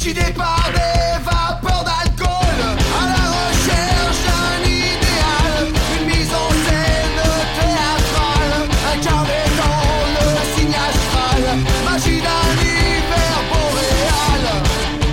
qui départ des vapeurs d'alcool, à la recherche d'un idéal, une mise en scène théâtrale, incarnée dans le signe astral, magie d'un hiver boréal.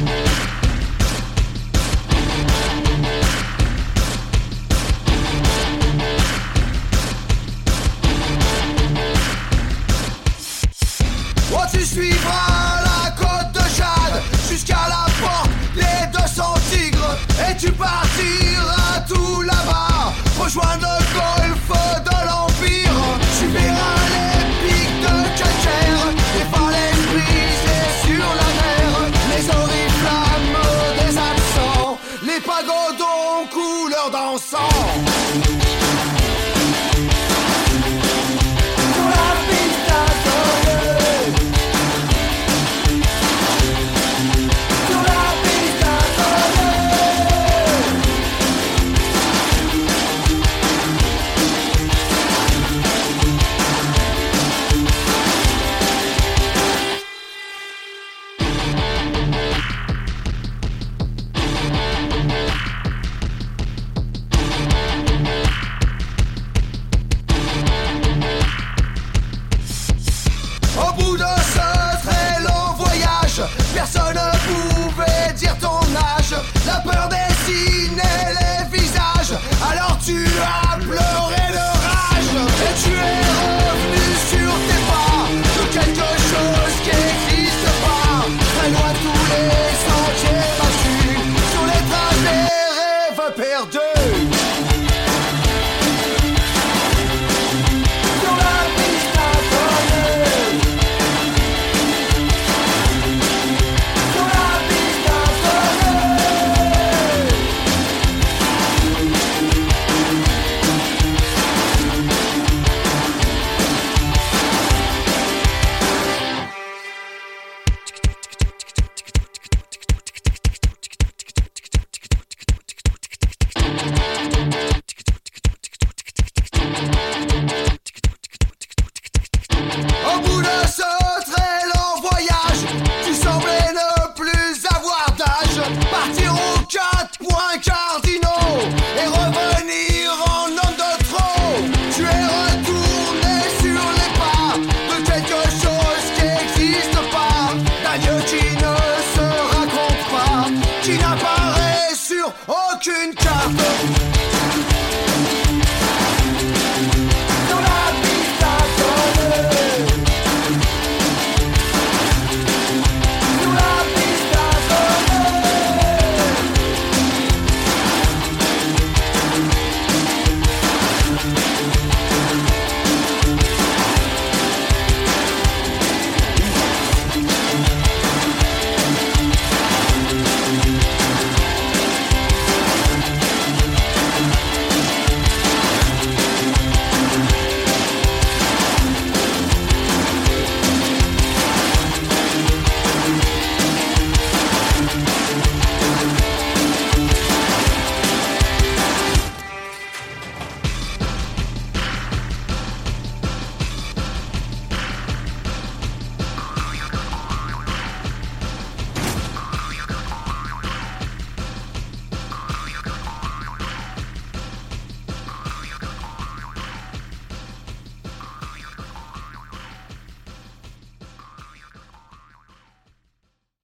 Oh, tu suivras la côte de Jade jusqu'à la porte des 200 tigres, et tu partiras tout là-bas, rejoindre le golfe de l'Empire. Tu verras les pics de calcaire, les falaises brisées sur la mer, les oriflammes des absents, les pagodons couleur d'encens. Au bout de ce très long voyage, personne